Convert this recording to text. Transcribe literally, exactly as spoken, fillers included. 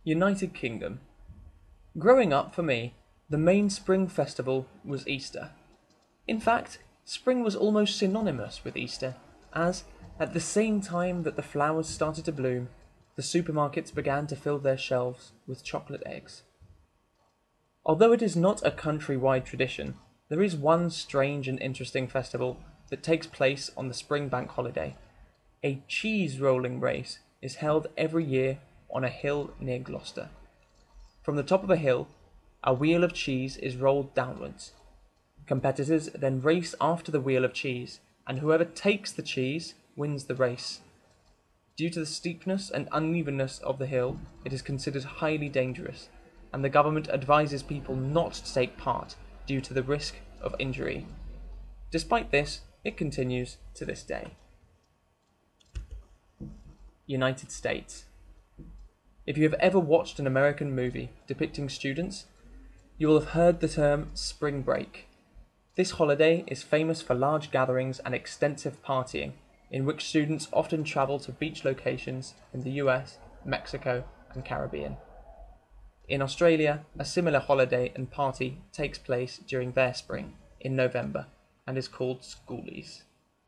United Kingdom. Growing up for me, the main spring festival was Easter. In fact, spring was almost synonymous with Easter, as, at the same time that the flowers started to bloom, the supermarkets began to fill their shelves with chocolate eggs. Although it is not a countrywide tradition, there is one strange and interesting festival that takes place on the spring bank holiday. A cheese rolling race is held every year on a hill near Gloucester. From the top of a hill, a wheel of cheese is rolled downwards. Competitors then race after the wheel of cheese, and whoever takes the cheese wins the race. Due to the steepness and unevenness of the hill, it is considered highly dangerous, and the government advises people not to take part due to the risk of injury. Despite this, it continues to this day. United States. If you have ever watched an American movie depicting students, you will have heard the term spring break. This holiday is famous for large gatherings and extensive partying, in which students often travel to beach locations in the U S, Mexico, and Caribbean. In Australia, a similar holiday and party takes place during their spring, in November, and is called Schoolies.